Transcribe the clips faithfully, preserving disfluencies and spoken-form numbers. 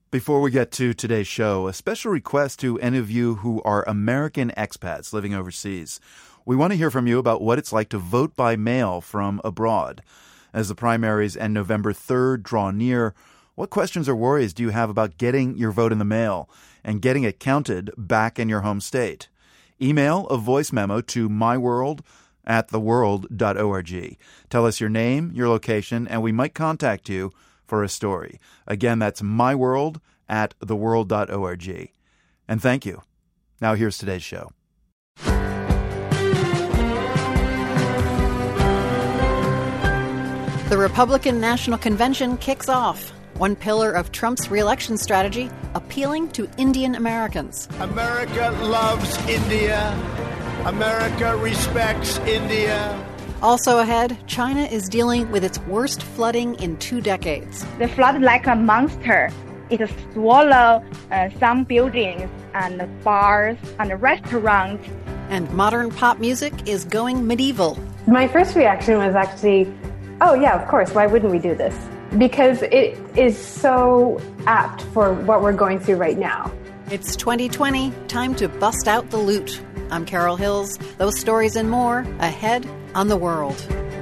Before we get to today's show, a special request to any of you who are American expats living overseas. We want to hear from you about what it's like to vote by mail from abroad. As the primaries and November third draw near, what questions or worries do you have about getting your vote in the mail and getting it counted back in your home state? Email a voice memo to myworld at theworld dot org. Tell us your name, your location, and we might contact you for a story. Again, that's myworld at theworld dot org. And thank you. Now here's today's show. The Republican National Convention kicks off. One pillar of Trump's re-election strategy, appealing to Indian Americans. America loves India. America respects India. Also ahead, China is dealing with its worst flooding in two decades. The flood like a monster. It swallowed uh, some buildings and bars and restaurants. And modern pop music is going medieval. My first reaction was actually, oh yeah, of course, why wouldn't we do this? Because it is so apt for what we're going through right now. It's twenty twenty, time to bust out the loot. I'm Carol Hills. Those stories and more ahead on The World.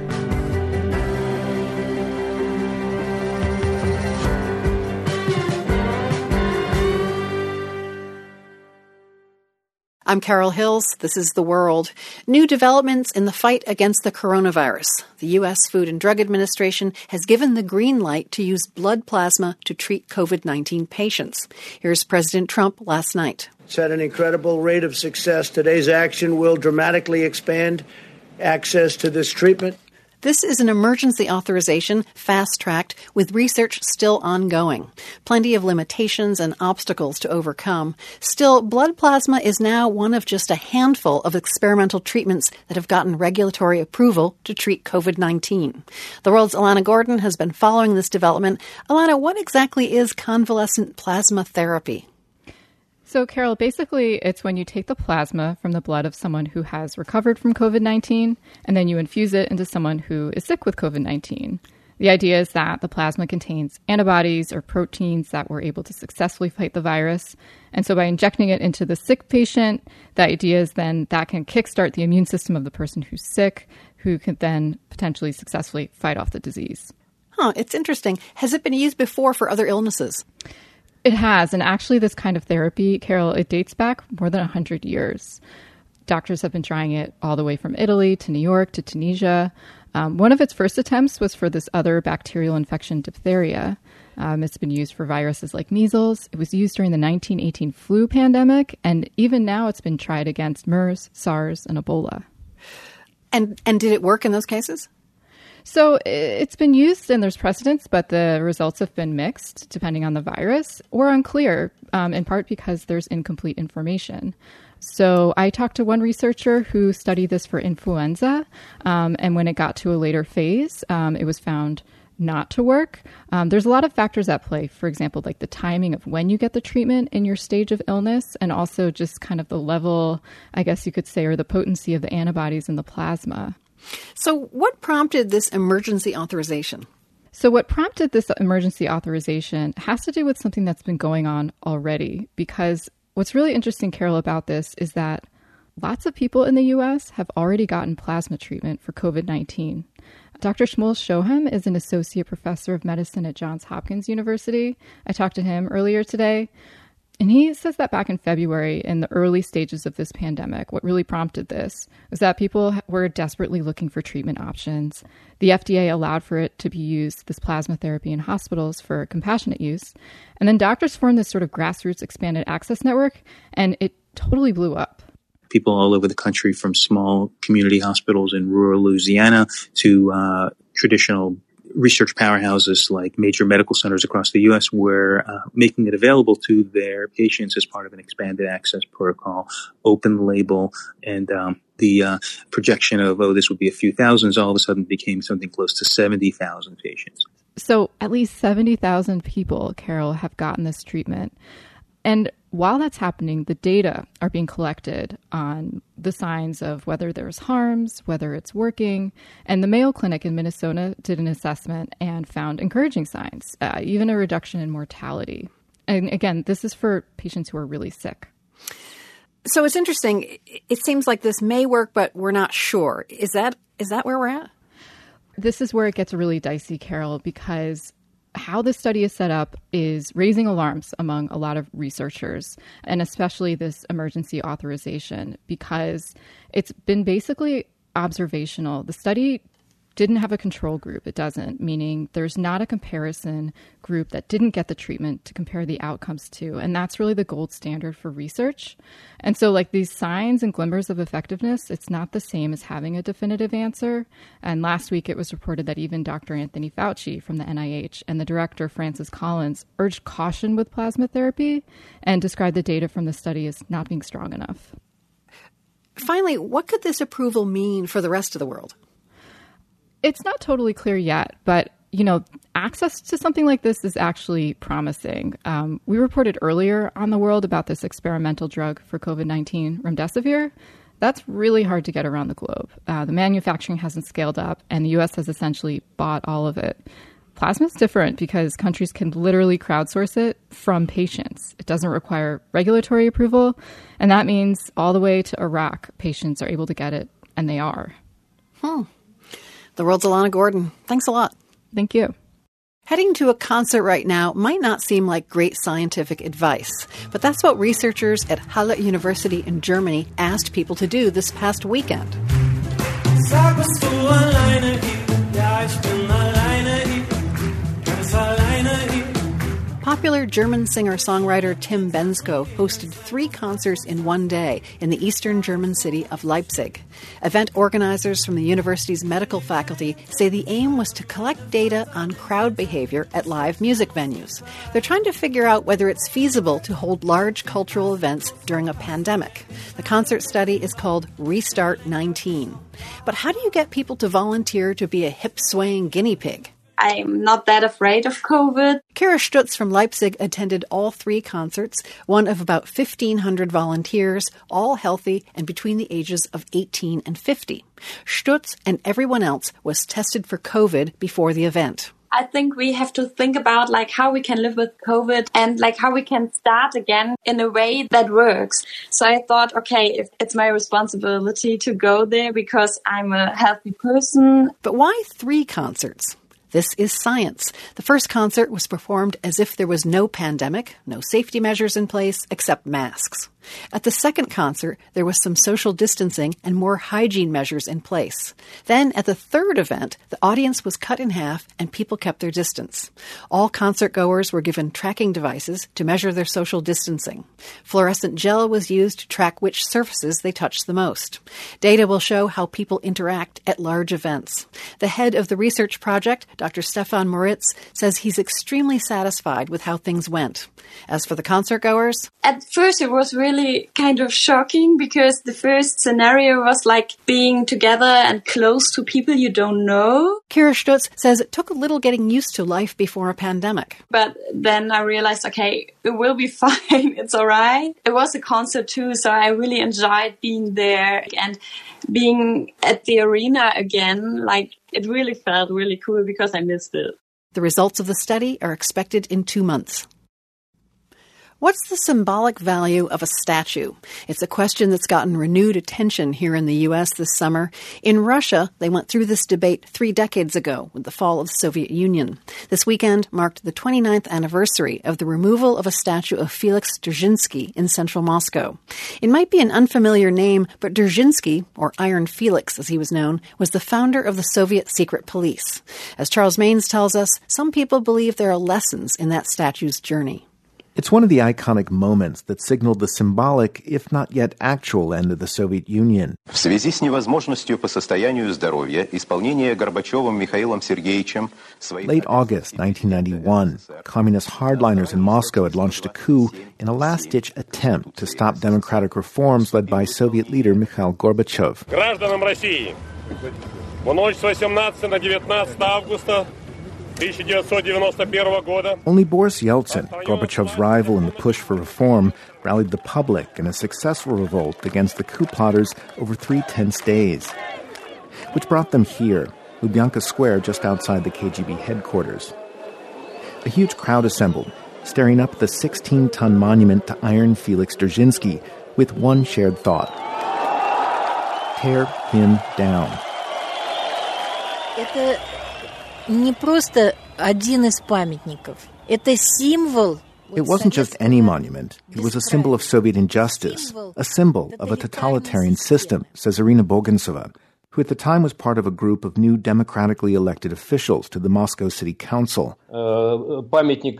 I'm Carol Hills. This is The World. New developments in the fight against the coronavirus. The U S Food and Drug Administration has given the green light to use blood plasma to treat covid nineteen patients. Here's President Trump last night. It's at an incredible rate of success. Today's action will dramatically expand access to this treatment. This is an emergency authorization, fast-tracked, with research still ongoing. Plenty of limitations and obstacles to overcome. Still, blood plasma is now one of just a handful of experimental treatments that have gotten regulatory approval to treat covid nineteen. The World's Alana Gordon has been following this development. Alana, what exactly is convalescent plasma therapy? So, Carol, basically, it's when you take the plasma from the blood of someone who has recovered from covid nineteen, and then you infuse it into someone who is sick with covid nineteen. The idea is that the plasma contains antibodies or proteins that were able to successfully fight the virus. And so by injecting it into the sick patient, the idea is then that can kickstart the immune system of the person who's sick, who can then potentially successfully fight off the disease. Huh, it's interesting. Has it been used before for other illnesses? It has. And actually, this kind of therapy, Carol, it dates back more than one hundred years. Doctors have been trying it all the way from Italy to New York to Tunisia. Um, one of its first attempts was for this other bacterial infection, diphtheria. Um, it's been used for viruses like measles. It was used during the nineteen eighteen flu pandemic. And even now it's been tried against MERS, SARS, and Ebola. And and did it work in those cases? So it's been used and there's precedents, but the results have been mixed depending on the virus or unclear, um, in part because there's incomplete information. So I talked to one researcher who studied this for influenza, um, and when it got to a later phase, um, it was found not to work. Um, there's a lot of factors at play, for example, like the timing of when you get the treatment in your stage of illness, and also just kind of the level, I guess you could say, or the potency of the antibodies in the plasma. So what prompted this emergency authorization? So what prompted this emergency authorization has to do with something that's been going on already, because what's really interesting, Carol, about this is that lots of people in the U S have already gotten plasma treatment for covid nineteen. Doctor Shmuel Shoham is an associate professor of medicine at Johns Hopkins University. I talked to him earlier today. And he says that back in February, in the early stages of this pandemic, what really prompted this was that people were desperately looking for treatment options. The F D A allowed for it to be used, this plasma therapy, in hospitals for compassionate use. And then doctors formed this sort of grassroots expanded access network, and it totally blew up. People all over the country, from small community hospitals in rural Louisiana to uh, traditional research powerhouses like major medical centers across the U S were uh, making it available to their patients as part of an expanded access protocol, open label, and um, the uh, projection of, oh, this would be a few thousands, all of a sudden became something close to seventy thousand patients. So at least seventy thousand people, Carol, have gotten this treatment. And while that's happening, the data are being collected on the signs of whether there's harms, whether it's working. And the Mayo Clinic in Minnesota did an assessment and found encouraging signs, uh, even a reduction in mortality. And again, this is for patients who are really sick. So it's interesting. It seems like this may work, but we're not sure. Is that is that where we're at? This is where it gets really dicey, Carol, because how this study is set up is raising alarms among a lot of researchers, and especially this emergency authorization, because it's been basically observational. The study didn't have a control group. It doesn't, meaning there's not a comparison group that didn't get the treatment to compare the outcomes to. And that's really the gold standard for research. And so like these signs and glimmers of effectiveness, it's not the same as having a definitive answer. And last week it was reported that even Doctor Anthony Fauci from the N I H and the director Francis Collins urged caution with plasma therapy and described the data from the study as not being strong enough. Finally, what could this approval mean for the rest of the world? It's not totally clear yet, but, you know, access to something like this is actually promising. Um, we reported earlier on The World about this experimental drug for COVID nineteen, remdesivir. That's really hard to get around the globe. Uh, the manufacturing hasn't scaled up, and the U S has essentially bought all of it. Plasma is different because countries can literally crowdsource it from patients. It doesn't require regulatory approval, and that means all the way to Iraq, patients are able to get it, and they are. Hmm. The World's Alana Gordon. Thanks a lot. Thank you. Heading to a concert right now might not seem like great scientific advice, but that's what researchers at Halle University in Germany asked people to do this past weekend. Sag, bist du alleine hier? Ja, ich bin alleine hier. Ganz alleine hier. Popular German singer-songwriter Tim Bendzko hosted three concerts in one day in the eastern German city of Leipzig. Event organizers from the university's medical faculty say the aim was to collect data on crowd behavior at live music venues. They're trying to figure out whether it's feasible to hold large cultural events during a pandemic. The concert study is called Restart nineteen. But how do you get people to volunteer to be a hip-swaying guinea pig? I'm not that afraid of COVID. Kira Stutz from Leipzig attended all three concerts, one of about fifteen hundred volunteers, all healthy and between the ages of eighteen and fifty. Stutz and everyone else was tested for COVID before the event. I think we have to think about like how we can live with COVID and like how we can start again in a way that works. So I thought, okay, if it's my responsibility to go there because I'm a healthy person. But why three concerts? This is science. The first concert was performed as if there was no pandemic, no safety measures in place except masks. At the second concert, there was some social distancing and more hygiene measures in place. Then, at the third event, the audience was cut in half and people kept their distance. All concert-goers were given tracking devices to measure their social distancing. Fluorescent gel was used to track which surfaces they touched the most. Data will show how people interact at large events. The head of the research project, Doctor Stefan Moritz, says he's extremely satisfied with how things went. As for the concert-goers, at first it was really kind of shocking because the first scenario was like being together and close to people you don't know. Kira Stutz says it took a little getting used to life before a pandemic. But then I realized, okay, it will be fine. It's all right. It was a concert too, so I really enjoyed being there and being at the arena again. Like, it really felt really cool because I missed it. The results of the study are expected in two months. What's the symbolic value of a statue? It's a question that's gotten renewed attention here in the U S this summer. In Russia, they went through this debate three decades ago with the fall of the Soviet Union. This weekend marked the twenty-ninth anniversary of the removal of a statue of Felix Dzerzhinsky in central Moscow. It might be an unfamiliar name, but Dzerzhinsky, or Iron Felix as he was known, was the founder of the Soviet secret police. As Charles Maines tells us, some people believe there are lessons in that statue's journey. It's one of the iconic moments that signaled the symbolic, if not yet actual, end of the Soviet Union. В связи с невозможностью по состоянию здоровья исполнения Горбачевым Михаилом Сергеевичем Late August nineteen ninety-one, communist hardliners in Moscow had launched a coup in a last-ditch attempt to stop democratic reforms led by Soviet leader Mikhail Gorbachev. Гражданам России, в ночь с восемнадцатого на девятнадцатое августа Only Boris Yeltsin, Gorbachev's rival in the push for reform, rallied the public in a successful revolt against the coup plotters over three tense days, which brought them here, Lubyanka Square just outside the K G B headquarters. A huge crowd assembled, staring up at the sixteen-ton monument to Iron Felix Dzerzhinsky with one shared thought: tear him down. Это не просто один из памятников. Это символ. It wasn't just any monument. It was a symbol of Soviet injustice, a symbol of a totalitarian system, says Irina Bogantsova, who at the time was part of a group of new democratically elected officials to the Moscow City Council. Sergei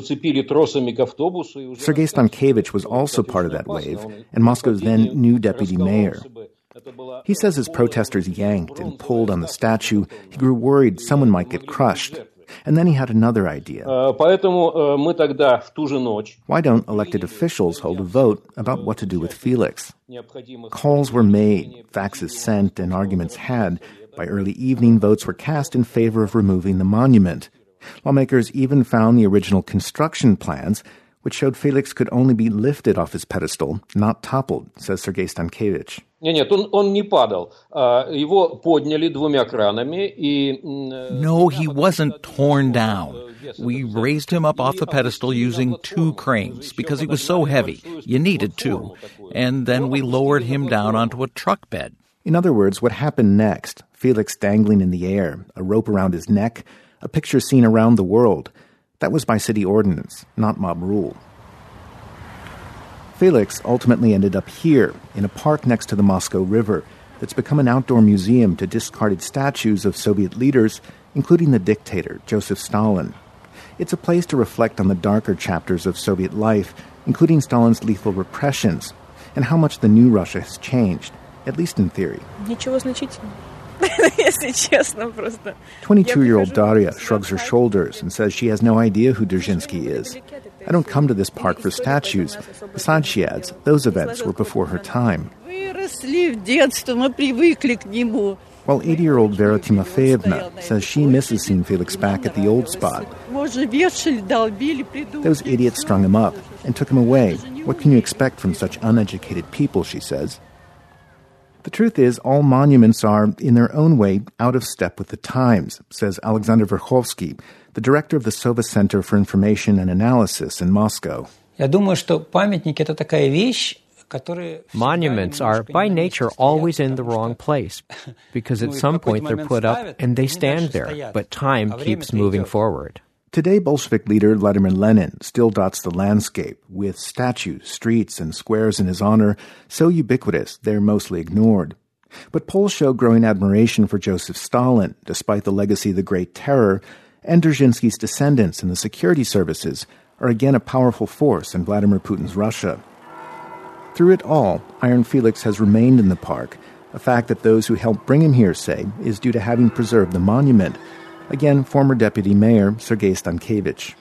Stankevich was also part of that wave, and Moscow's then new deputy mayor. He says as protesters yanked and pulled on the statue, he grew worried someone might get crushed. And then he had another idea. Why don't elected officials hold a vote about what to do with Felix? Calls were made, faxes sent, and arguments had. By early evening, votes were cast in favor of removing the monument. Lawmakers even found the original construction plans, which showed Felix could only be lifted off his pedestal, not toppled, says Sergei Stankevich. No, he wasn't torn down. We raised him up off the pedestal using two cranes because he was so heavy. You needed two. And then we lowered him down onto a truck bed. In other words, what happened next? Felix dangling in the air, a rope around his neck, a picture seen around the world. That was by city ordinance, not mob rule. Felix ultimately ended up here, in a park next to the Moscow River, that's become an outdoor museum to discarded statues of Soviet leaders, including the dictator, Joseph Stalin. It's a place to reflect on the darker chapters of Soviet life, including Stalin's lethal repressions, and how much the new Russia has changed, at least in theory. twenty-two-year-old Daria shrugs her shoulders and says she has no idea who Dzerzhinsky is. I don't come to this park for statues. Besides, she adds, those events were before her time. While eighty-year-old Vera Timofeyevna says she misses seeing Felix back at the old spot. Those idiots strung him up and took him away. What can you expect from such uneducated people, she says. The truth is, all monuments are, in their own way, out of step with the times, says Alexander Verkhovsky, the director of the Sova Center for Information and Analysis in Moscow. Monuments are, by nature, always in the wrong place, because at some point they're put up and they stand there, but time keeps moving forward. Today, Bolshevik leader Vladimir Lenin still dots the landscape with statues, streets, and squares in his honor, so ubiquitous they're mostly ignored. But polls show growing admiration for Joseph Stalin, despite the legacy of the Great Terror, and Dzerzhinsky's descendants in the security services are again a powerful force in Vladimir Putin's Russia. Through it all, Iron Felix has remained in the park, a fact that those who helped bring him here say is due to having preserved the monument. Again, former Deputy Mayor Sergei Stankevich.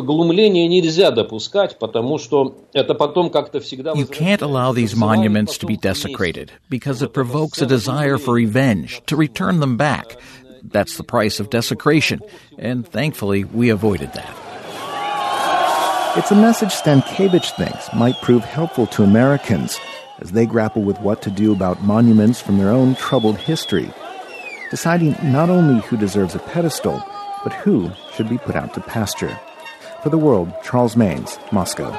You can't allow these monuments to be desecrated because it provokes a desire for revenge, to return them back. That's the price of desecration, and thankfully we avoided that. It's a message Stankevich thinks might prove helpful to Americans as they grapple with what to do about monuments from their own troubled history, deciding not only who deserves a pedestal, but who should be put out to pasture. For The World, Charles Maynes, Moscow.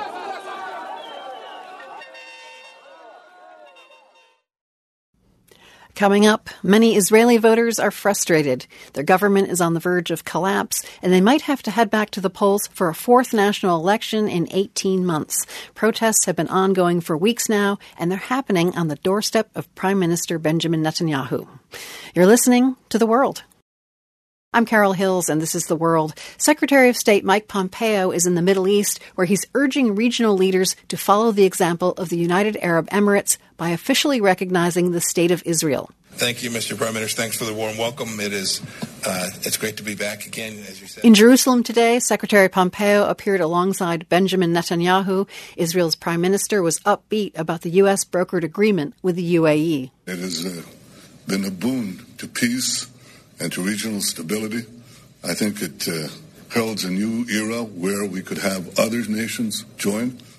Coming up, many Israeli voters are frustrated. Their government is on the verge of collapse, and they might have to head back to the polls for a fourth national election in eighteen months. Protests have been ongoing for weeks now, and they're happening on the doorstep of Prime Minister Benjamin Netanyahu. You're listening to The World. I'm Carol Hills, and this is The World. Secretary of State Mike Pompeo is in the Middle East, where he's urging regional leaders to follow the example of the United Arab Emirates by officially recognizing the State of Israel. Thank you, Mister Prime Minister. Thanks for the warm welcome. It is, uh, it's great to be back again, as you said. In Jerusalem today, Secretary Pompeo appeared alongside Benjamin Netanyahu. Israel's Prime Minister was upbeat about the U S brokered agreement with the U A E. It has uh, been a boon to peace and to regional stability. I think it uh, heralds a new era where we could have other nations join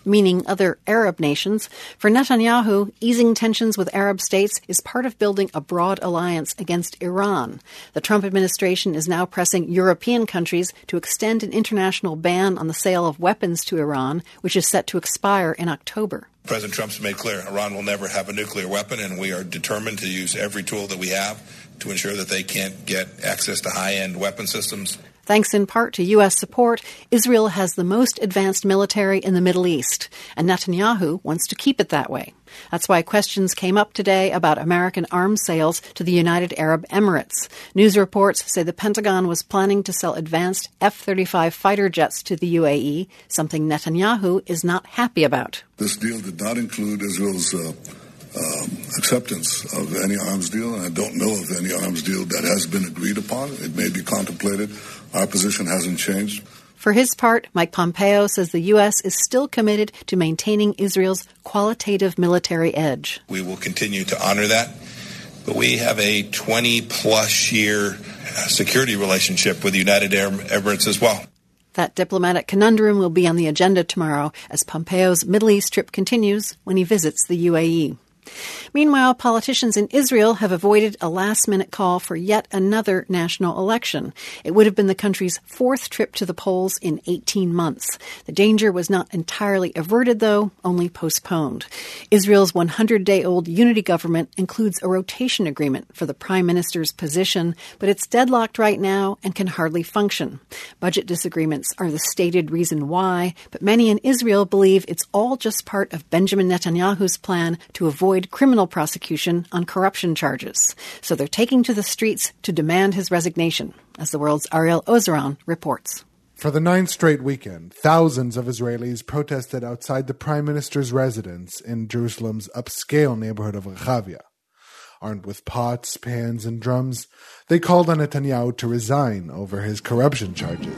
meaning other Arab nations. For Netanyahu, easing tensions with Arab states is part of building a broad alliance against Iran. The Trump administration is now pressing European countries to extend an international ban on the sale of weapons to Iran, which is set to expire in October. President Trump's made clear Iran will never have a nuclear weapon, and we are determined to use every tool that we have to ensure that they can't get access to high-end weapon systems. Thanks in part to U S support, Israel has the most advanced military in the Middle East, and Netanyahu wants to keep it that way. That's why questions came up today about American arms sales to the United Arab Emirates. News reports say the Pentagon was planning to sell advanced F thirty-five fighter jets to the U A E, something Netanyahu is not happy about. This deal did not include Israel's uh, um, acceptance of any arms deal, and I don't know of any arms deal that has been agreed upon. It may be contemplated. Our position hasn't changed. For his part, Mike Pompeo says the U S is still committed to maintaining Israel's qualitative military edge. We will continue to honor that, but we have a twenty-plus year security relationship with the United Arab Emirates as well. That diplomatic conundrum will be on the agenda tomorrow as Pompeo's Middle East trip continues when he visits the U A E. Meanwhile, politicians in Israel have avoided a last-minute call for yet another national election. It would have been the country's fourth trip to the polls in eighteen months. The danger was not entirely averted, though, only postponed. Israel's one hundred day old unity government includes a rotation agreement for the prime minister's position, but it's deadlocked right now and can hardly function. Budget disagreements are the stated reason why, but many in Israel believe it's all just part of Benjamin Netanyahu's plan to avoid criminal prosecution on corruption charges. So they're taking to the streets to demand his resignation, as the world's Ariel Ozeron reports. For the ninth straight weekend, thousands of Israelis protested outside the Prime Minister's residence in Jerusalem's upscale neighborhood of Rehavia. Armed with pots, pans, and drums, they called on Netanyahu to resign over his corruption charges.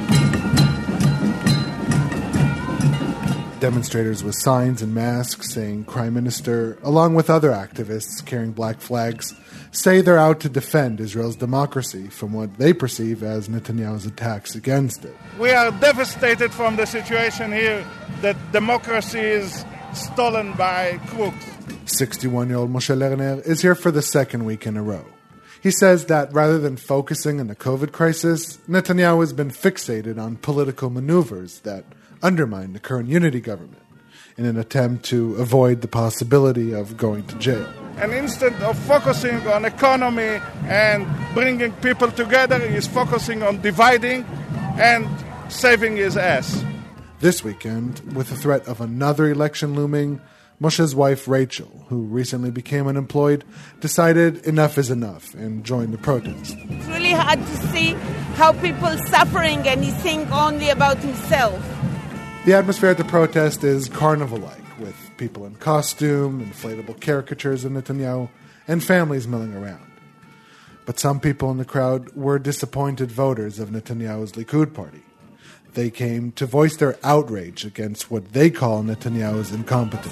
Demonstrators with signs and masks saying Prime Minister, along with other activists carrying black flags, say they're out to defend Israel's democracy from what they perceive as Netanyahu's attacks against it. We are devastated from the situation here that democracy is stolen by crooks. sixty-one-year-old Moshe Lerner is here for the second week in a row. He says that rather than focusing on the COVID crisis, Netanyahu has been fixated on political maneuvers that undermine the current unity government in an attempt to avoid the possibility of going to jail. And instead of focusing on economy and bringing people together, he's focusing on dividing and saving his ass. This weekend, with the threat of another election looming, Moshe's wife, Rachel, who recently became unemployed, decided enough is enough and joined the protest. It's really hard to see how people are suffering and he thinks only about himself. The atmosphere at the protest is carnival-like, with people in costume, inflatable caricatures of Netanyahu, and families milling around. But some people in the crowd were disappointed voters of Netanyahu's Likud party. They came to voice their outrage against what they call Netanyahu's incompetence.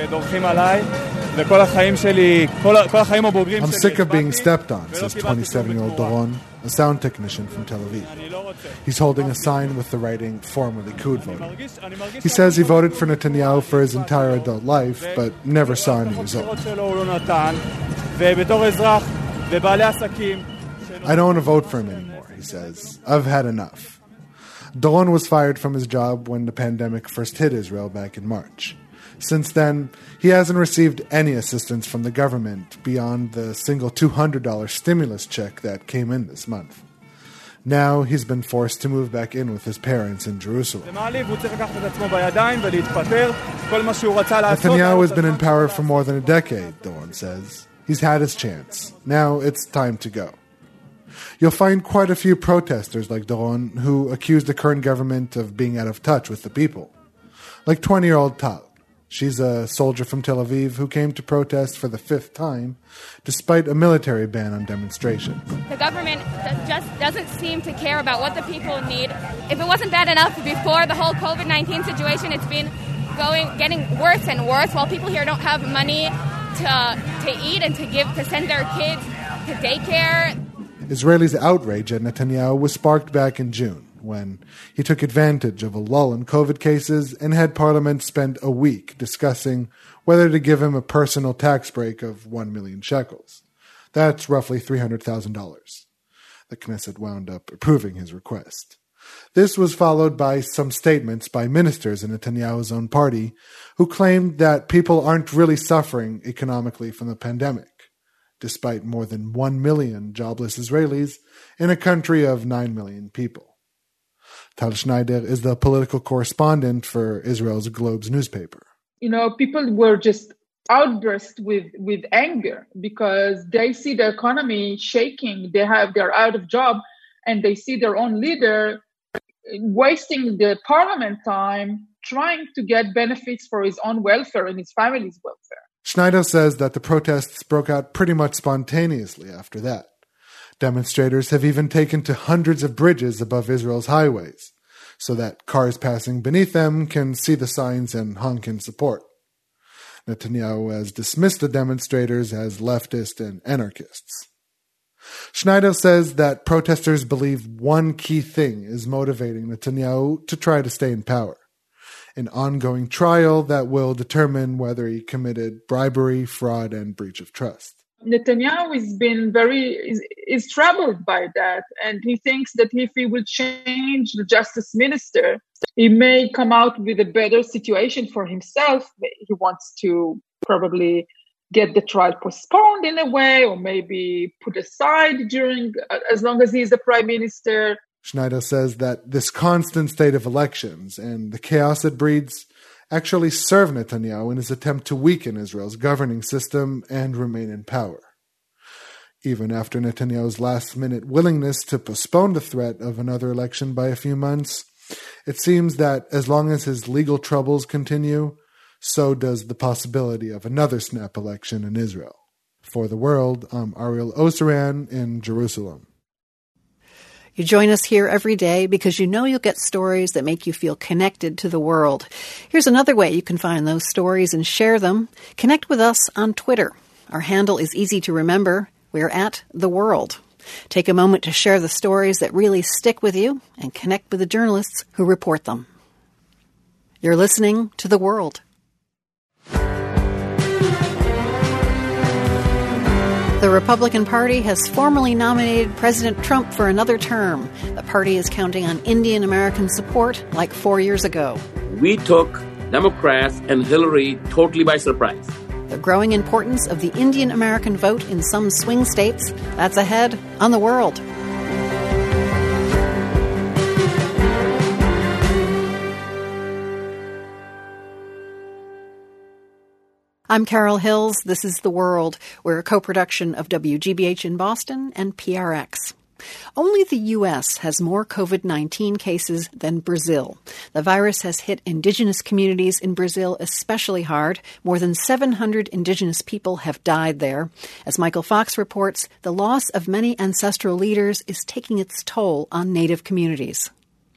I'm sick of being stepped on, says twenty-seven-year-old Doron, a sound technician from Tel Aviv. He's holding a sign with the writing, former Likud voter. He says he voted for Netanyahu for his entire adult life, but never saw any result. I don't want to vote for him anymore, he says. I've had enough. Doron was fired from his job when the pandemic first hit Israel back in March. Since then, he hasn't received any assistance from the government beyond the single two hundred dollars stimulus check that came in this month. Now he's been forced to move back in with his parents in Jerusalem. Netanyahu has been in power for more than a decade, Doron says. He's had his chance. Now it's time to go. You'll find quite a few protesters like Doron who accuse the current government of being out of touch with the people. Like twenty-year-old Tal. She's a soldier from Tel Aviv who came to protest for the fifth time, despite a military ban on demonstrations. The government just doesn't seem to care about what the people need. If it wasn't bad enough before the whole covid nineteen situation, it's been going, getting worse and worse while people here don't have money to, to eat and to give, to send their kids to daycare. Israelis' outrage at Netanyahu was sparked back in June, when he took advantage of a lull in COVID cases and had Parliament spend a week discussing whether to give him a personal tax break of one million shekels. That's roughly three hundred thousand dollars. The Knesset wound up approving his request. This was followed by some statements by ministers in Netanyahu's own party who claimed that people aren't really suffering economically from the pandemic, despite more than one million jobless Israelis in a country of nine million people. Tal Schneider is the political correspondent for Israel's Globes newspaper. You know, people were just outburst with, with anger because they see the economy shaking. They have, they're out of job, and they see their own leader wasting the parliament time trying to get benefits for his own welfare and his family's welfare. Schneider says that the protests broke out pretty much spontaneously after that. Demonstrators have even taken to hundreds of bridges above Israel's highways, so that cars passing beneath them can see the signs and honk in support. Netanyahu has dismissed the demonstrators as leftist and anarchists. Schneider says that protesters believe one key thing is motivating Netanyahu to try to stay in power: an ongoing trial that will determine whether he committed bribery, fraud, and breach of trust. Netanyahu has been very, is, is troubled by that, and he thinks that if he will change the justice minister, he may come out with a better situation for himself. He wants to probably get the trial postponed in a way, or maybe put aside during, as long as he's the prime minister. Schneider says that this constant state of elections and the chaos it breeds actually serve Netanyahu in his attempt to weaken Israel's governing system and remain in power. Even after Netanyahu's last-minute willingness to postpone the threat of another election by a few months, it seems that as long as his legal troubles continue, so does the possibility of another snap election in Israel. For The World, I'm Ariel Oseran in Jerusalem. You join us here every day because you know you'll get stories that make you feel connected to the world. Here's another way you can find those stories and share them. Connect with us on Twitter. Our handle is easy to remember. We're at The World. Take a moment to share the stories that really stick with you and connect with the journalists who report them. You're listening to The World. The Republican Party has formally nominated President Trump for another term. The party is counting on Indian American support like four years ago. We took Democrats and Hillary totally by surprise. The growing importance of the Indian American vote in some swing states, that's ahead on The World. I'm Carol Hills. This is The World. We're a co-production of W G B H in Boston and P R X. Only the U S has more COVID nineteen cases than Brazil. The virus has hit indigenous communities in Brazil especially hard. More than seven hundred indigenous people have died there. As Michael Fox reports, the loss of many ancestral leaders is taking its toll on native communities.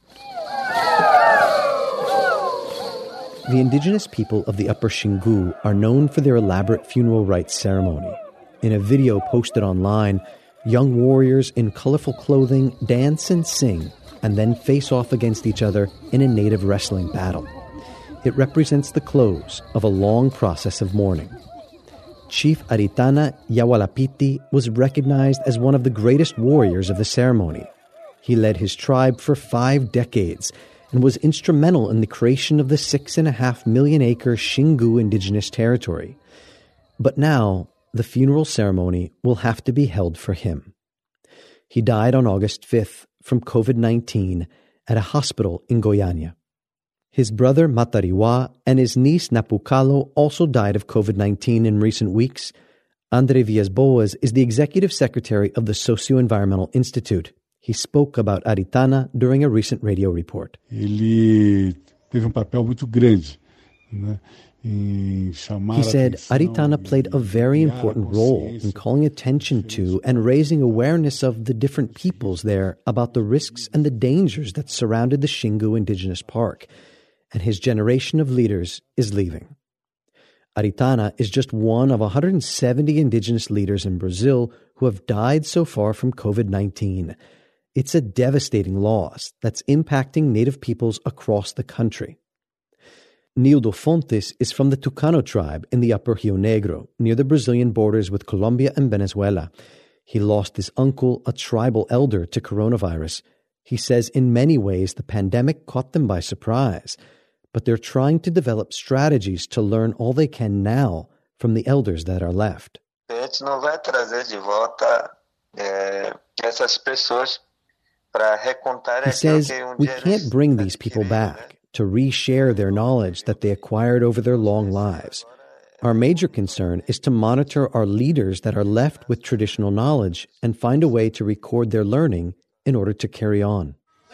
The indigenous people of the Upper Xingu are known for their elaborate funeral rites ceremony. In a video posted online, young warriors in colorful clothing dance and sing and then face off against each other in a native wrestling battle. It represents the close of a long process of mourning. Chief Aritana Yawalapiti was recognized as one of the greatest warriors of the ceremony. He led his tribe for five decades and was instrumental in the creation of the six and a half million acre Xingu indigenous territory. But now, the funeral ceremony will have to be held for him. He died on August fifth from COVID nineteen at a hospital in Goiânia. His brother Matariwa and his niece Napukalo also died of COVID nineteen in recent weeks. Andre Villas-Boas is the executive secretary of the Socio-Environmental Institute. He spoke about Aritana during a recent radio report. Ele teve um papel muito grande, né? He said Aritana played a very important role in calling attention to and raising awareness of the different peoples there about the risks and the dangers that surrounded the Xingu Indigenous Park, and his generation of leaders is leaving. Aritana is just one of one hundred seventy indigenous leaders in Brazil who have died so far from COVID nineteen. It's a devastating loss that's impacting Native peoples across the country. Nildo Fontes is from the Tucano tribe in the upper Rio Negro, near the Brazilian borders with Colombia and Venezuela. He lost his uncle, a tribal elder, to coronavirus. He says in many ways the pandemic caught them by surprise, but they're trying to develop strategies to learn all they can now from the elders that are left. A gente não vai trazer de volta eh, essas pessoas para recontar. He says we can't bring these people back to reshare their knowledge that they acquired over their long lives. Our major concern is to monitor our leaders that are left with traditional knowledge and find a way to record their learning in order to carry on.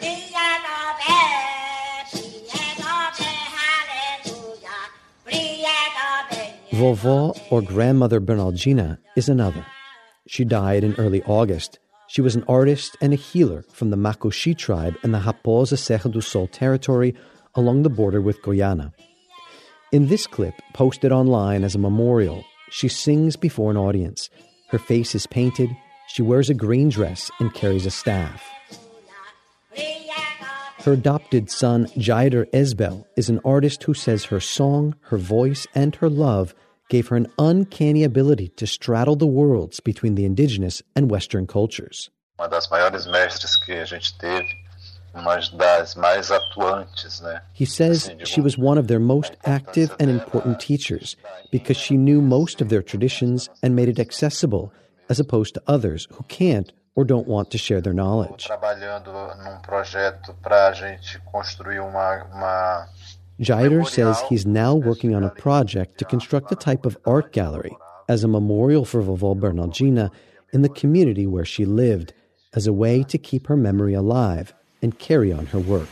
Vovó, or Grandmother Bernaldina, is another. She died in early August. She was an artist and a healer from the Macoxi tribe in the Raposa Serra do Sol territory along the border with Guyana. In this clip, posted online as a memorial, she sings before an audience. Her face is painted, she wears a green dress and carries a staff. Her adopted son, Jaider Esbel, is an artist who says her song, her voice, and her love gave her an uncanny ability to straddle the worlds between the indigenous and Western cultures. Uma das maiores mestras que a gente teve, uma das mais atuantes, né? He says she was one of their most active and important teachers because she knew most of their traditions and made it accessible, as opposed to others who can't or don't want to share their knowledge. Jaider says he's now working on a project to construct a type of art gallery as a memorial for Vovó Bernaldina in the community where she lived, as a way to keep her memory alive and carry on her work.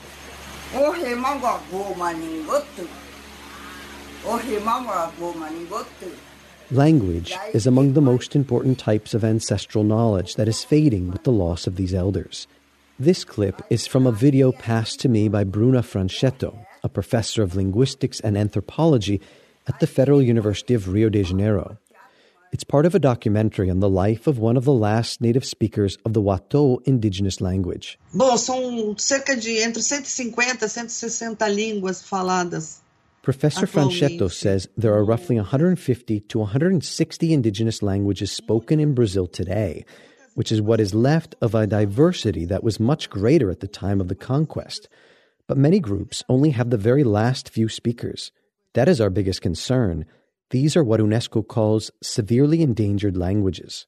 Language is among the most important types of ancestral knowledge that is fading with the loss of these elders. This clip is from a video passed to me by Bruna Franchetto, a professor of linguistics and anthropology at the Federal University of Rio de Janeiro. It's part of a documentary on the life of one of the last native speakers of the Watao indigenous language. Bom, são cerca de entre cento e cinquenta e cento e sessenta línguas faladas. Professor Franchetto says there are roughly one hundred fifty to one hundred sixty indigenous languages spoken in Brazil today, which is what is left of a diversity that was much greater at the time of the conquest. But many groups only have the very last few speakers. That is our biggest concern. These are what UNESCO calls severely endangered languages.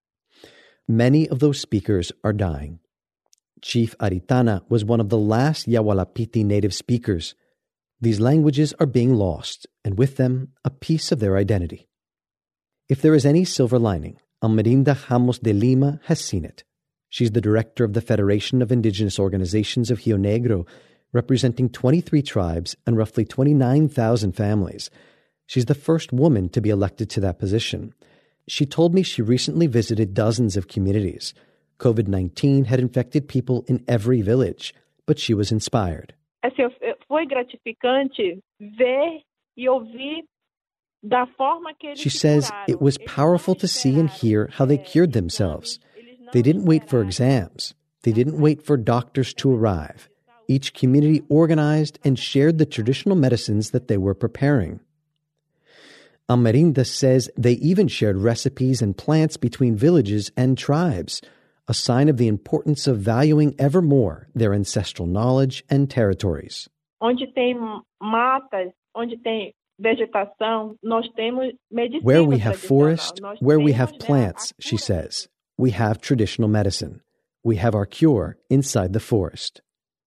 Many of those speakers are dying. Chief Aritana was one of the last Yawalapiti native speakers. These languages are being lost, and with them, a piece of their identity. If there is any silver lining, Almerinda Ramos de Lima has seen it. She's the director of the Federation of Indigenous Organizations of Rio Negro, representing twenty-three tribes and roughly twenty-nine thousand families. She's the first woman to be elected to that position. She told me she recently visited dozens of communities. COVID nineteen had infected people in every village, but she was inspired. Assim, foi gratificante ver e ouvir da forma que eles She says it was powerful to see and hear how they cured themselves. They didn't wait for exams. They didn't wait for doctors to arrive. Each community organized and shared the traditional medicines that they were preparing. Almerinda says they even shared recipes and plants between villages and tribes, a sign of the importance of valuing ever more their ancestral knowledge and territories. Onde tem matas, onde tem vegetação, nós temos medicina. Where we have forest, where we have plants, she says, we have traditional medicine. We have our cure inside the forest.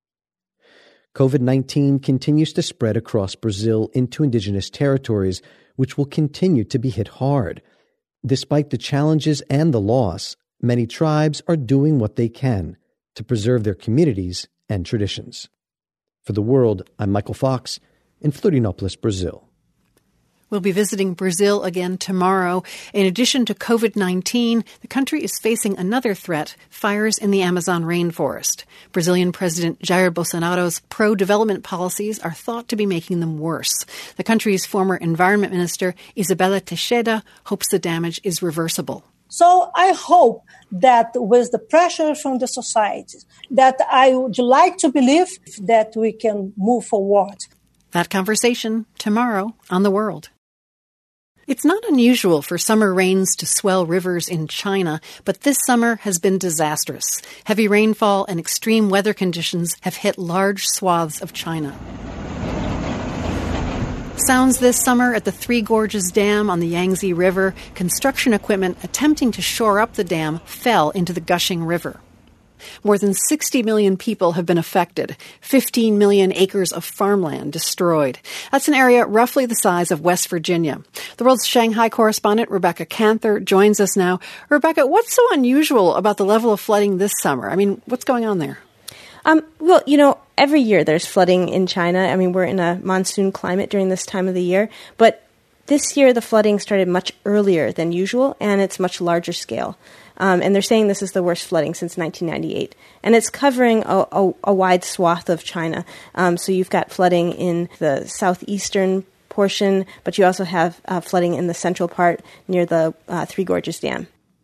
COVID nineteen continues to spread across Brazil into indigenous territories, which will continue to be hit hard. Despite the challenges and the loss, many tribes are doing what they can to preserve their communities and traditions. For The World, I'm Michael Fox in Florianópolis, Brazil. We'll be visiting Brazil again tomorrow. In addition to COVID nineteen, the country is facing another threat, fires in the Amazon rainforest. Brazilian President Jair Bolsonaro's pro-development policies are thought to be making them worse. The country's former environment minister, Isabella Teixeira, hopes the damage is reversible. So I hope that with the pressure from the society, that I would like to believe that we can move forward. That conversation tomorrow on The World. It's not unusual for summer rains to swell rivers in China, but this summer has been disastrous. Heavy rainfall and extreme weather conditions have hit large swaths of China. Sounds this summer at the Three Gorges Dam on the Yangtze River. Construction equipment attempting to shore up the dam fell into the gushing river. More than sixty million people have been affected, fifteen million acres of farmland destroyed. That's an area roughly the size of West Virginia. The World's Shanghai correspondent, Rebecca Cantor, joins us now. Rebecca, what's so unusual about the level of flooding this summer? I mean, what's going on there? Um, well, you know, every year there's flooding in China. I mean, we're in a monsoon climate during this time of the year. But this year the flooding started much earlier than usual, and it's much larger scale. Um, and they're saying this is the worst flooding since nineteen ninety-eight. And it's covering a, a, a wide swath of China. Um, so you've got flooding in the southeastern portion, but you also have uh, flooding in the central part near the uh, Three Gorges Dam.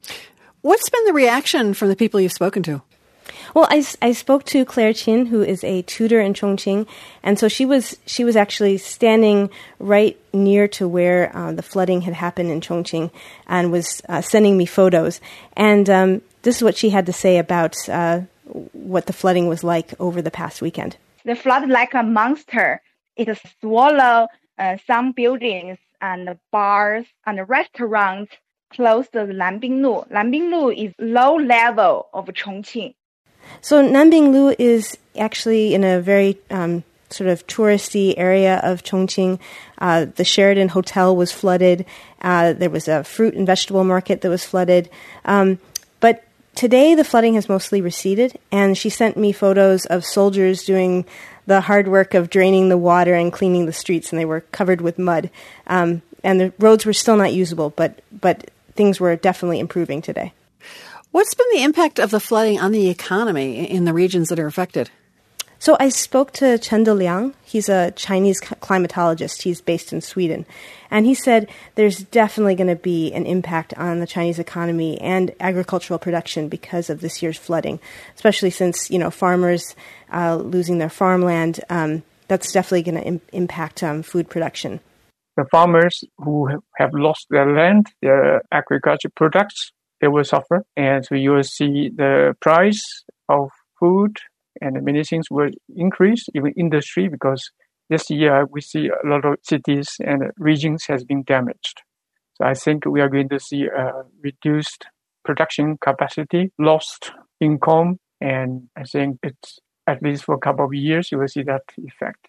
What's been the reaction from the people you've spoken to? Well, I, I spoke to Claire Chin, who is a tutor in Chongqing, and so she was she was actually standing right near to where uh, the flooding had happened in Chongqing, and was uh, sending me photos. And um, this is what she had to say about uh, what the flooding was like over the past weekend. The flood like a monster. It swallowed uh, some buildings and bars and restaurants close to Nanbinglu. Nanbinglu is low level of Chongqing. So Nanbinglu is actually in a very um, sort of touristy area of Chongqing. Uh, the Sheraton Hotel was flooded. Uh, there was a fruit and vegetable market that was flooded. Um, but today the flooding has mostly receded, and she sent me photos of soldiers doing the hard work of draining the water and cleaning the streets, and they were covered with mud. Um, and the roads were still not usable, but but things were definitely improving today. What's been the impact of the flooding on the economy in the regions that are affected? So I spoke to Chen Deliang. He's a Chinese climatologist. He's based in Sweden. And he said there's definitely going to be an impact on the Chinese economy and agricultural production because of this year's flooding, especially since, you know, farmers uh, losing their farmland. Um, that's definitely going to im- impact um, food production. The farmers who have lost their land, their agricultural products, they will suffer. And so you will see the price of food and many things will increase, even industry, because this year we see a lot of cities and regions has been damaged. So I think we are going to see a reduced production capacity, lost income, and I think it's at least for a couple of years you will see that effect.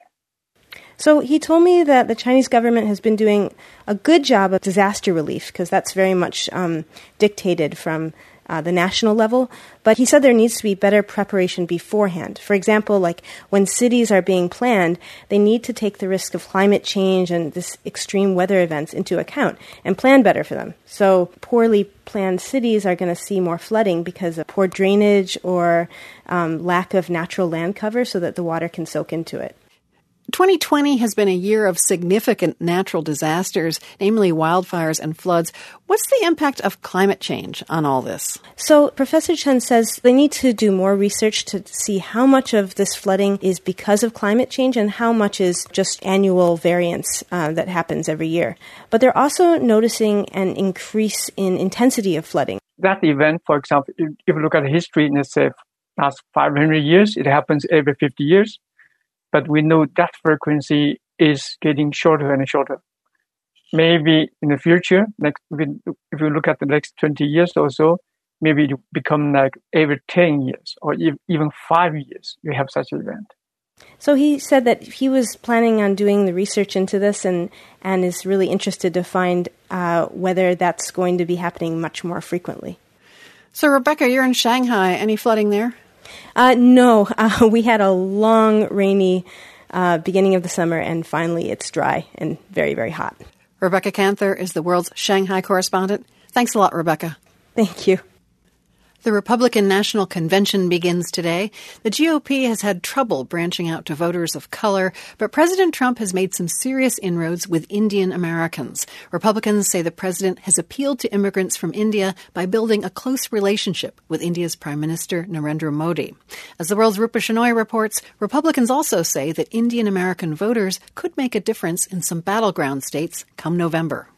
So he told me that the Chinese government has been doing a good job of disaster relief, because that's very much um, dictated from uh, the national level. But he said there needs to be better preparation beforehand. For example, like when cities are being planned, they need to take the risk of climate change and this extreme weather events into account and plan better for them. So poorly planned cities are going to see more flooding because of poor drainage or um, lack of natural land cover so that the water can soak into it. twenty twenty has been a year of significant natural disasters, namely wildfires and floods. What's the impact of climate change on all this? So Professor Chen says they need to do more research to see how much of this flooding is because of climate change and how much is just annual variance uh, that happens every year. But they're also noticing an increase in intensity of flooding. That event, for example, if you look at the history in the say, past five hundred years, it happens every fifty years. But we know that frequency is getting shorter and shorter. Maybe in the future, next, if you look at the next twenty years or so, maybe it will become like every ten years or even five years, you have such an event. So he said that he was planning on doing the research into this and, and is really interested to find uh, whether that's going to be happening much more frequently. So, Rebecca, you're in Shanghai. Any flooding there? Uh, no, uh, we had a long, rainy uh, beginning of the summer, and finally it's dry and very, very hot. Rebecca Cantor is the World's Shanghai correspondent. Thanks a lot, Rebecca. Thank you. The Republican National Convention begins today. The G O P has had trouble branching out to voters of color, but President Trump has made some serious inroads with Indian Americans. Republicans say the president has appealed to immigrants from India by building a close relationship with India's Prime Minister Narendra Modi. As the world's Rupa Shenoy reports, Republicans also say that Indian American voters could make a difference in some battleground states come November.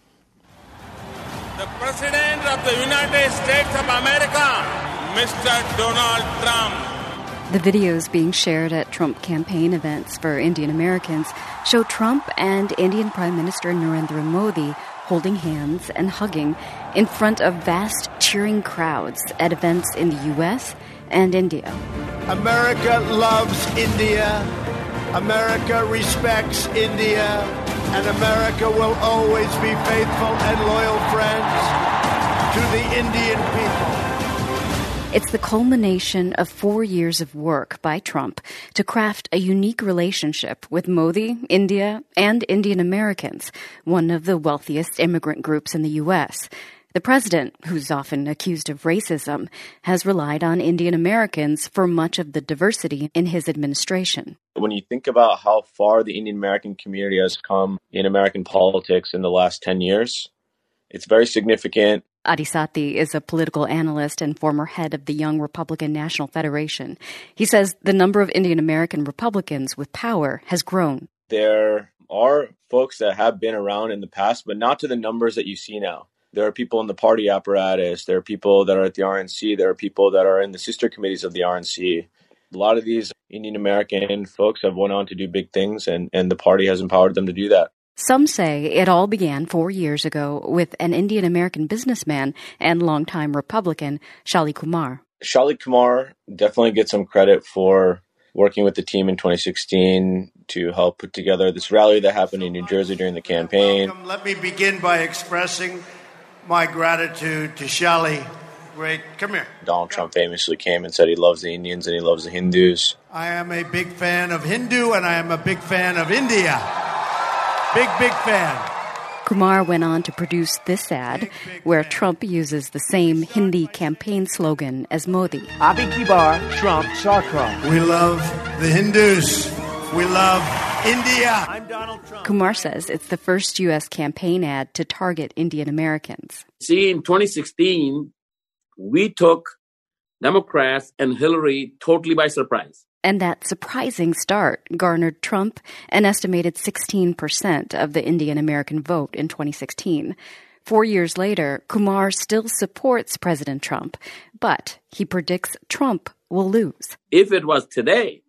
The President of the United States of America, Mister Donald Trump. The videos being shared at Trump campaign events for Indian Americans show Trump and Indian Prime Minister Narendra Modi holding hands and hugging in front of vast cheering crowds at events in the U S and India. America loves India. America respects India. And America will always be faithful and loyal friends to the Indian people. It's the culmination of four years of work by Trump to craft a unique relationship with Modi, India, and Indian Americans, one of the wealthiest immigrant groups in the U S. The president, who's often accused of racism, has relied on Indian Americans for much of the diversity in his administration. When you think about how far the Indian American community has come in American politics in the last ten years, it's very significant. Adi Sathi is a political analyst and former head of the Young Republican National Federation. He says the number of Indian American Republicans with power has grown. There are folks that have been around in the past, but not to the numbers that you see now. There are people in the party apparatus. There are people that are at the R N C. There are people that are in the sister committees of the R N C. A lot of these Indian American folks have went on to do big things, and, and the party has empowered them to do that. Some say it all began four years ago with an Indian American businessman and longtime Republican, Shali Kumar. Shali Kumar definitely gets some credit for working with the team in twenty sixteen to help put together this rally that happened in New Jersey during the campaign. Welcome. Let me begin by expressing my gratitude to Shali. Great. Come here. Donald Trump famously came and said he loves the Indians and he loves the Hindus. I am a big fan of Hindu and I am a big fan of India. Big, big fan. Kumar went on to produce this ad big, big where fan. Trump uses the same Hindi campaign slogan as Modi. Abhi ki bar, Trump Sarkar. We love the Hindus. We love India. I'm Donald Trump. Kumar says it's the first U S campaign ad to target Indian Americans. See, in twenty sixteen, we took Democrats and Hillary totally by surprise. And that surprising start garnered Trump an estimated sixteen percent of the Indian American vote in twenty sixteen. Four years later, Kumar still supports President Trump, but he predicts Trump will lose. If it was today,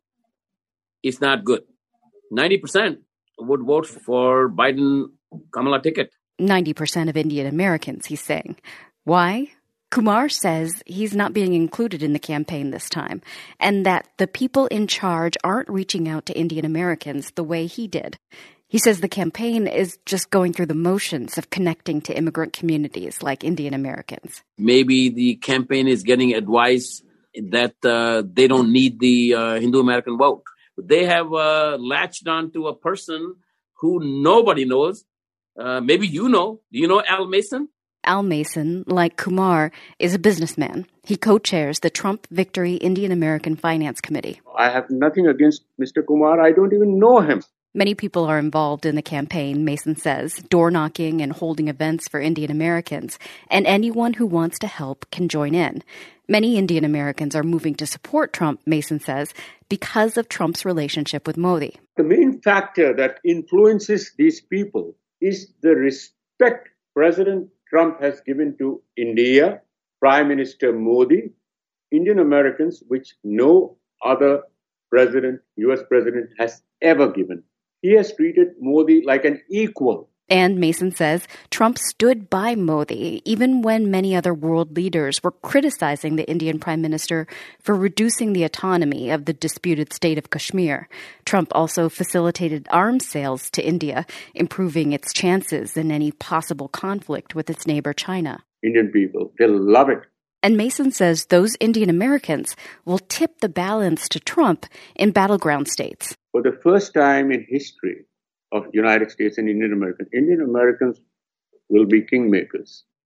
it's not good. ninety percent would vote for Biden-Kamala ticket. ninety percent of Indian Americans, he's saying. Why? Kumar says he's not being included in the campaign this time, and that the people in charge aren't reaching out to Indian Americans the way he did. He says the campaign is just going through the motions of connecting to immigrant communities like Indian Americans. Maybe the campaign is getting advice that uh, they don't need the uh, Hindu American vote. They have uh, latched on to a person who nobody knows. Uh, maybe you know. Do you know Al Mason? Al Mason, like Kumar, is a businessman. He co-chairs the Trump Victory Indian American Finance Committee. I have nothing against Mister Kumar. I don't even know him. Many people are involved in the campaign, Mason says, door-knocking and holding events for Indian Americans, and anyone who wants to help can join in. Many Indian Americans are moving to support Trump, Mason says, because of Trump's relationship with Modi. The main factor that influences these people is the respect President Trump has given to India, Prime Minister Modi, Indian Americans, which no other president, U S president, has ever given. He has treated Modi like an equal. And Mason says Trump stood by Modi even when many other world leaders were criticizing the Indian Prime Minister for reducing the autonomy of the disputed state of Kashmir. Trump also facilitated arms sales to India, improving its chances in any possible conflict with its neighbor China. Indian people, they love it. And Mason says those Indian Americans will tip the balance to Trump in battleground states. For the first time in history of United States and Indian Americans, Indian Americans will be kingmakers.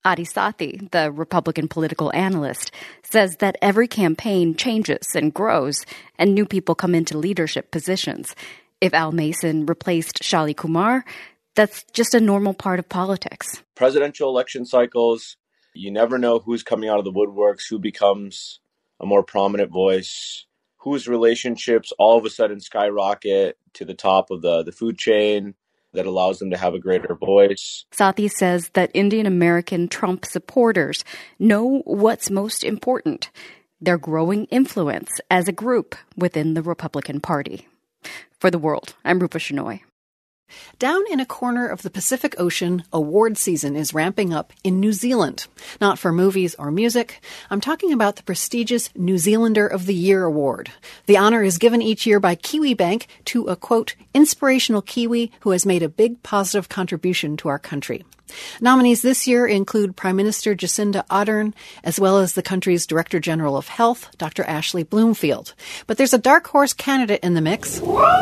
Adi Sathi, the Republican political analyst, says that every campaign changes and grows, and new people come into leadership positions. If Al Mason replaced Shali Kumar, that's just a normal part of politics. Presidential election cycles, you never know who's coming out of the woodworks, who becomes a more prominent voice, whose relationships all of a sudden skyrocket to the top of the, the food chain that allows them to have a greater voice. Sathi says that Indian American Trump supporters know what's most important, their growing influence as a group within the Republican Party. For The World, I'm Rupa Shenoy. Down in a corner of the Pacific Ocean, award season is ramping up in New Zealand. Not for movies or music. I'm talking about the prestigious New Zealander of the Year award. The honor is given each year by Kiwi Bank to a, quote, inspirational Kiwi who has made a big positive contribution to our country. Nominees this year include Prime Minister Jacinda Ardern, as well as the country's Director General of Health, Doctor Ashley Bloomfield. But there's a dark horse candidate in the mix.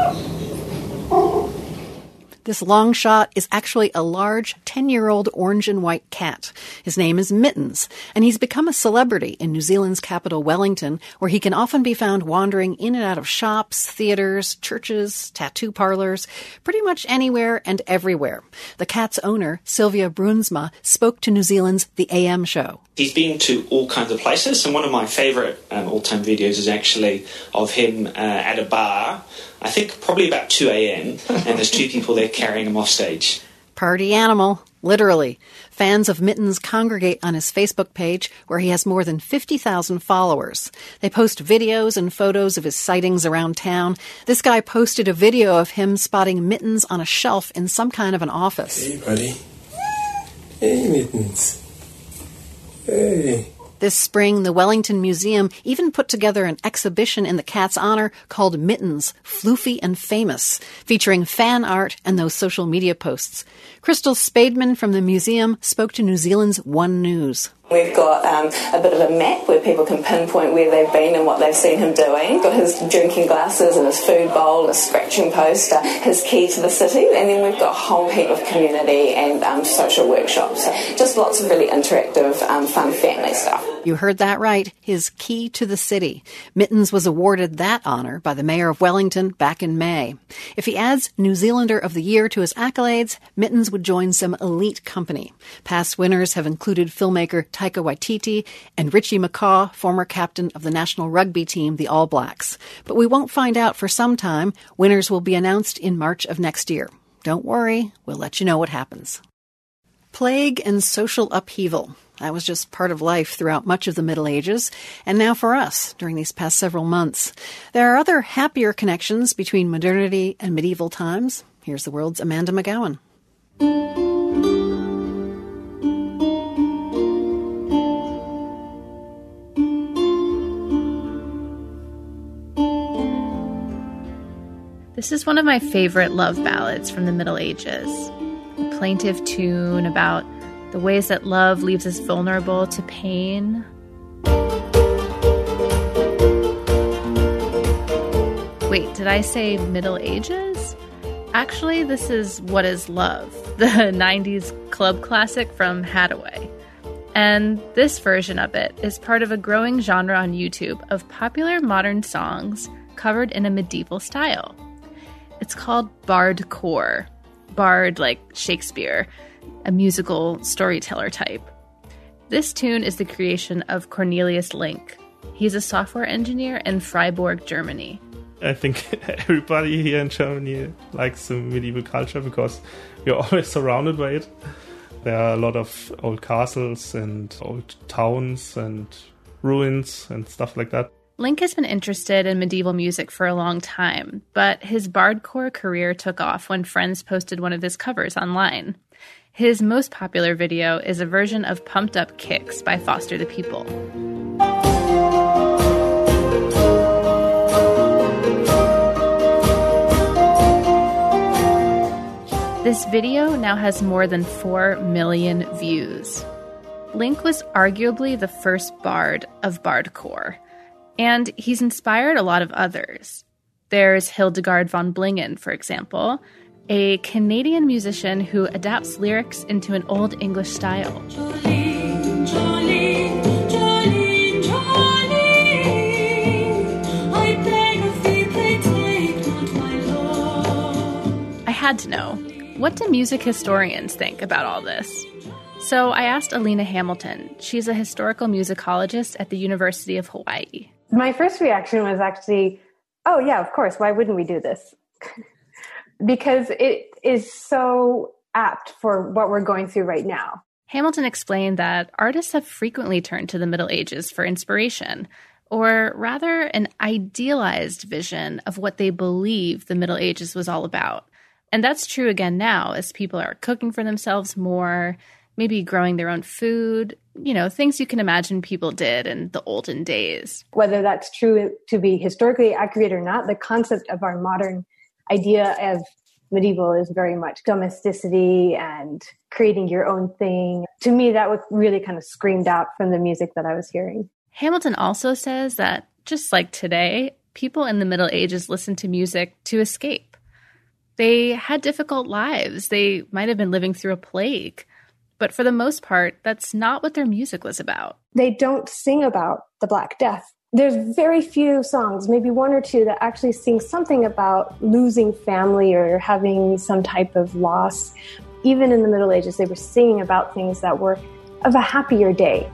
This long shot is actually a large ten-year-old orange and white cat. His name is Mittens, and he's become a celebrity in New Zealand's capital, Wellington, where he can often be found wandering in and out of shops, theaters, churches, tattoo parlors, pretty much anywhere and everywhere. The cat's owner, Sylvia Brunsma, spoke to New Zealand's The A M Show. He's been to all kinds of places, and one of my favourite um, all-time videos is actually of him uh, at a bar, I think probably about two a.m., and there's two people there carrying him off stage. Party animal, literally. Fans of Mittens congregate on his Facebook page, where he has more than fifty thousand followers. They post videos and photos of his sightings around town. This guy posted a video of him spotting Mittens on a shelf in some kind of an office. Hey, buddy. Hey, Mittens. Hey. This spring, the Wellington Museum even put together an exhibition in the cat's honor called Mittens, Floofy and Famous, featuring fan art and those social media posts. Crystal Spademan from the museum spoke to New Zealand's One News. We've got um, a bit of a map where people can pinpoint where they've been and what they've seen him doing. Got his drinking glasses and his food bowl, a scratching poster, his key to the city, and then we've got a whole heap of community and um, social workshops. Just lots of really interactive, um, fun family stuff. You heard that right, his key to the city. Mittens was awarded that honor by the mayor of Wellington back in May. If he adds New Zealander of the Year to his accolades, Mittens would join some elite company. Past winners have included filmmaker Taika Waititi and Richie McCaw, former captain of the national rugby team, the All Blacks. But we won't find out for some time. Winners will be announced in March of next year. Don't worry, we'll let you know what happens. Plague and social upheaval. That was just part of life throughout much of the Middle Ages, and now for us during these past several months. There are other happier connections between modernity and medieval times. Here's the world's Amanda McGowan. This is one of my favorite love ballads from the Middle Ages. A plaintive tune about the ways that love leaves us vulnerable to pain. Wait, did I say Middle Ages? Actually, this is What Is Love, the nineties club classic from Haddaway. And this version of it is part of a growing genre on YouTube of popular modern songs covered in a medieval style. It's called bardcore. Bard like Shakespeare, a musical storyteller type. This tune is the creation of Cornelius Link. He's a software engineer in Freiburg, Germany. I think everybody here in Germany likes the medieval culture because we're always surrounded by it. There are a lot of old castles and old towns and ruins and stuff like that. Link has been interested in medieval music for a long time, but his bardcore career took off when friends posted one of his covers online. His most popular video is a version of Pumped Up Kicks by Foster the People. This video now has more than four million views. Link was arguably the first bard of bardcore, and he's inspired a lot of others. There's Hildegard von Blingen, for example, a Canadian musician who adapts lyrics into an Old English style. Julie. Had to know, what do music historians think about all this? So I asked Alina Hamilton. She's a historical musicologist at the University of Hawaii. My first reaction was actually, oh yeah, of course, why wouldn't we do this? Because it is so apt for what we're going through right now. Hamilton explained that artists have frequently turned to the Middle Ages for inspiration, or rather an idealized vision of what they believe the Middle Ages was all about. And that's true again now as people are cooking for themselves more, maybe growing their own food, you know, things you can imagine people did in the olden days. Whether that's true to be historically accurate or not, the concept of our modern idea of medieval is very much domesticity and creating your own thing. To me, that was really kind of screamed out from the music that I was hearing. Hamilton also says that just like today, people in the Middle Ages listened to music to escape. They had difficult lives. They might have been living through a plague. But for the most part, that's not what their music was about. They don't sing about the Black Death. There's very few songs, maybe one or two, that actually sing something about losing family or having some type of loss. Even in the Middle Ages, they were singing about things that were of a happier day.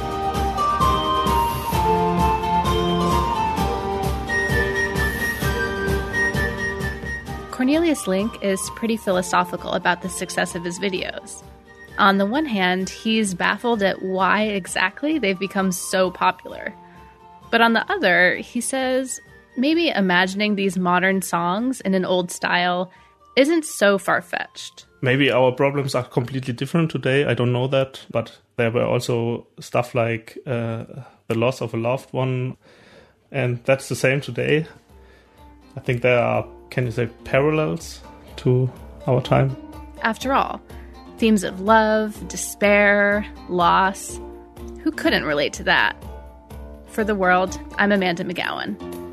Cornelius Link is pretty philosophical about the success of his videos. On the one hand, he's baffled at why exactly they've become so popular. But on the other, he says maybe imagining these modern songs in an old style isn't so far-fetched. Maybe our problems are completely different today. I don't know that. But there were also stuff like uh, the loss of a loved one. And that's the same today. I think there are, can you say, parallels to our time. After all, themes of love, despair, loss. Who couldn't relate to that? For The World, I'm Amanda McGowan.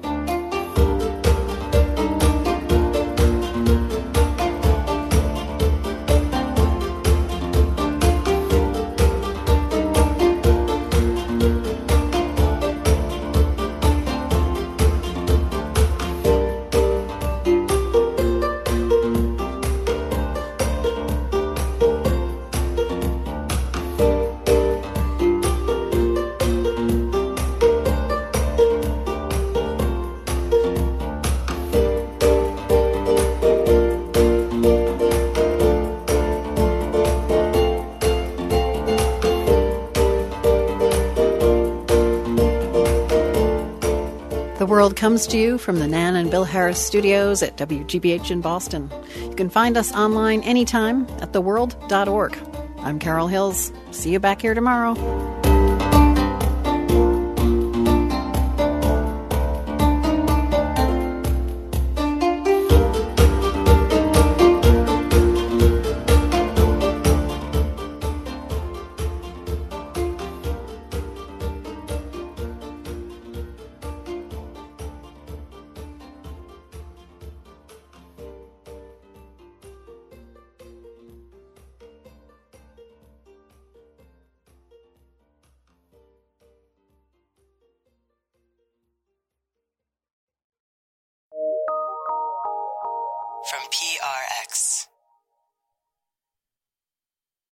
The World comes to you from the Nan and Bill Harris studios at W G B H in Boston. You can find us online anytime at the world dot org. I'm Carol Hills. See you back here tomorrow. From P R X.